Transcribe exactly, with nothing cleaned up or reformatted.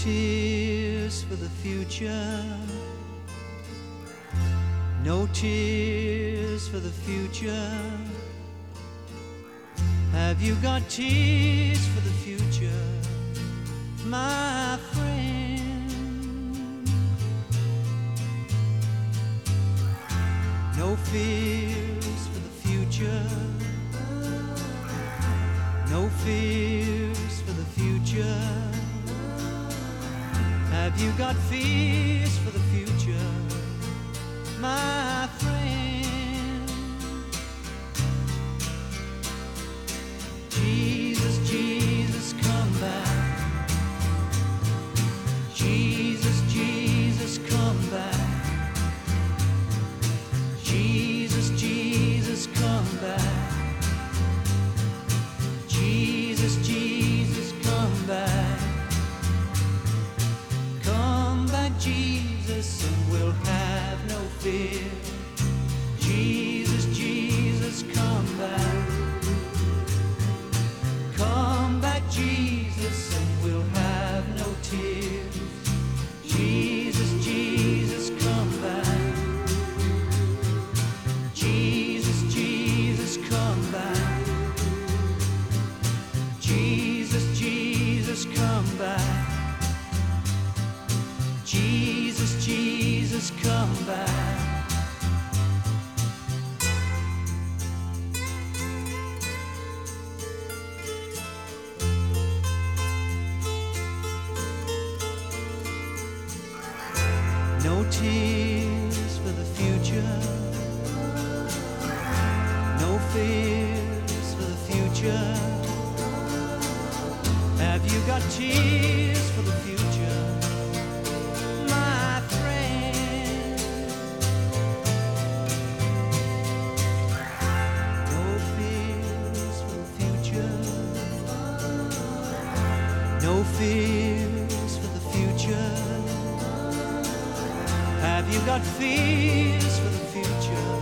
tears for the future. No tears for the future. Have you got tears for the future, my friend? No fears for the future. No fears for the future. Have you got fears for the future, my friend? Jesus, Jesus, come back. Jesus, Jesus, come back. Jesus, Jesus, come back. Jesus, Jesus, come back. Come back, Jesus, and we'll have no fear. Jesus, Jesus, come back. Come back, Jesus, and we'll have no tears. Jesus, Jesus, come back. Jesus, Jesus, come back. Jesus, Jesus, come back. Jesus, Jesus, come back. No tears for the future. No fears for the future. Have you got tears for the future, my friend? No fears for the future. No fears for the future. Have you got fears for the future,